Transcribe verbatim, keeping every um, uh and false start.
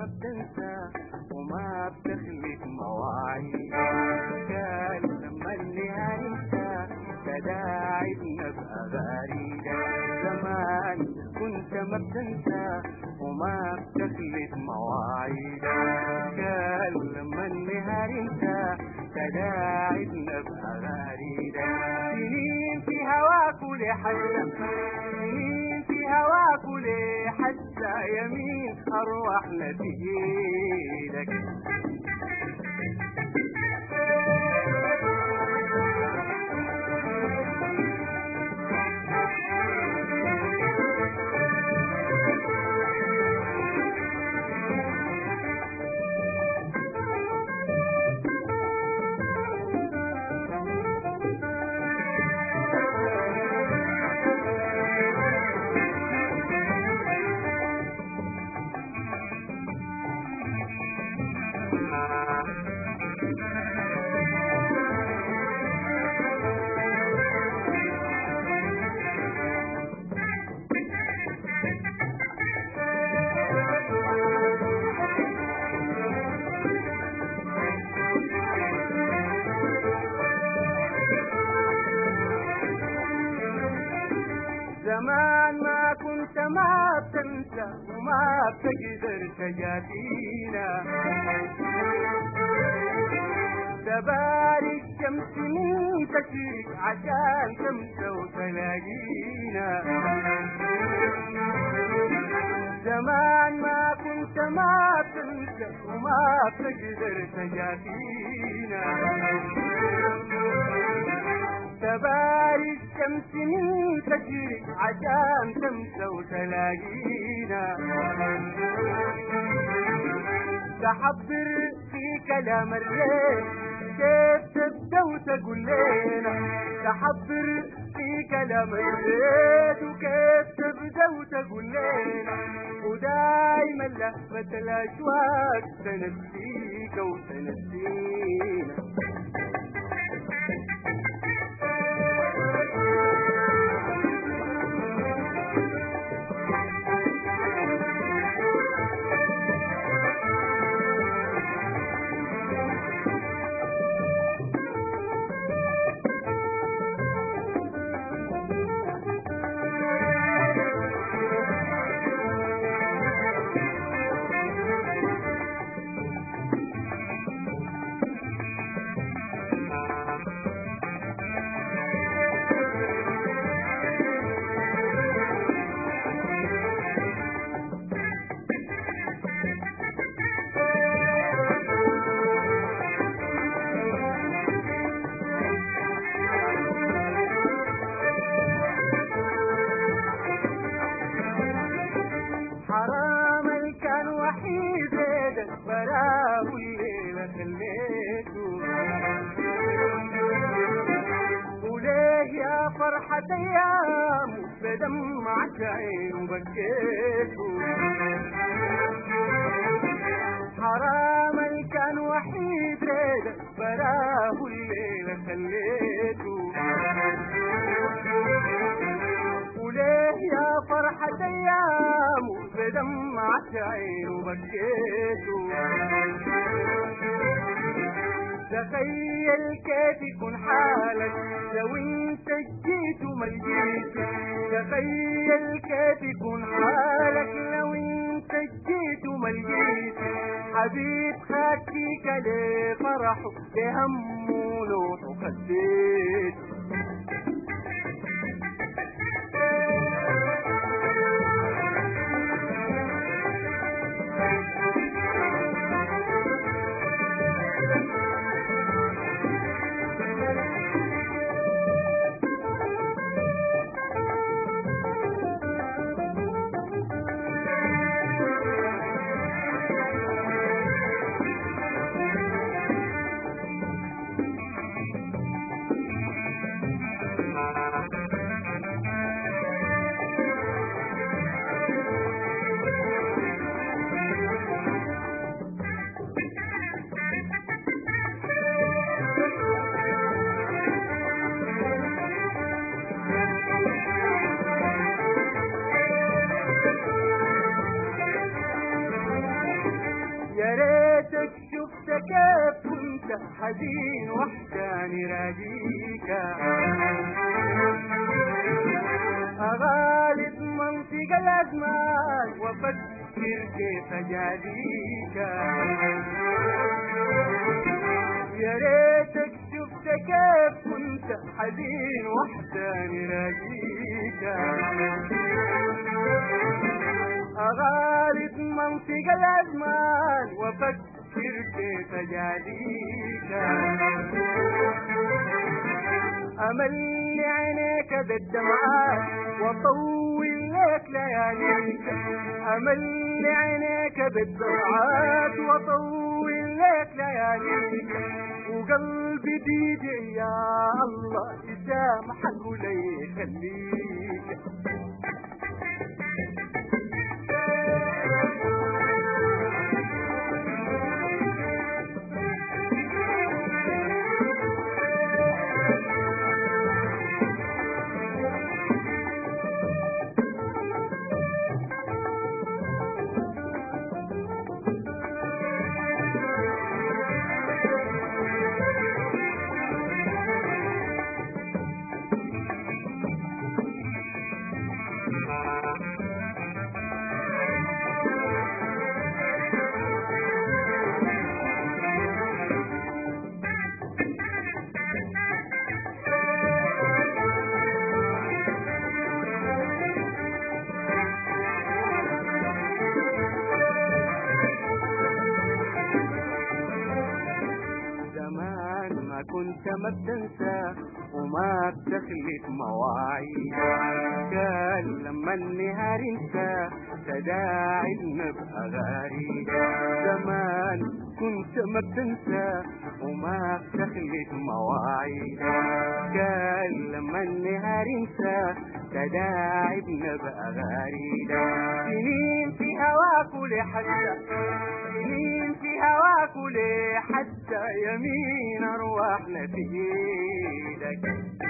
ما بتنسى وما بتخلف مواعيد. قال لما النهار انت تداعبنا بأغاريدك. زمان كنت ما بتنسى وما بتخلف مواعيد. قال لما النهار انت تداعبنا بأغاريدك. سنين في هواك ولحد سنين في هواك ولحد يمين أرواحنا تجيلك. زمان ما كنت ما بتنسى وما بتقدر تجافينا. تبارك الشمس من تشرق عشان تمسى وتلاقينا. زمان ما كنت ما بتنسى وما بتقدر تجافينا. تبارك الشمس من تشرق عشان تمسى وتلاقينا. تحضر في كلام الليل كيف تبدأ وتقول لنا. تحضر في كلام الليل وكيف تبدأ وتقول لنا. ودايما لهفة الأشواق تنسيك وتنسينا. حرام كان وحيد بيدك براه الليلة خليته. وليه يا فرحة ايام بدمعة عين وبكيته. حرام كان وحيد بيدك براه الليلة خليته. وليه يا فرحة ايام بدمعة عين وبكيته. تخيل كيف يكون حالك لو انت جيت وما لقيت. تخيل كيف يكون حالك لو انت جيت وما لقيت. حبيب خاكيك لفرحه لهمه ونوحه خديته. ريتك شفت كيف كنت حزين وحداني راجيك أغالب منطق الأزمان وأفكر كيف أجازيك يا ريتك شفت كيف كنت حزين وحداني راجيك أغالب منطق الأزمان وأفكر كيف أجازيك أملي عينيك بالدمعات وأطول لك لياليك أملي عينيك بالدمعات وأطول لك لياليك وقلبي بيدي يا الله يسامحك ولي يخليك كنت ما بتنسى وما بتخلف مواعيد قال لما النهار انسى تداعي نبقى غريب زمان كنت ما بتنسى وما بتخلف مواعيد قال لما النهار انسى تداعي نبقى غريب سنين في هواك ولحتى سنين في هواك ولحتى يمين أرواحنا في ايدك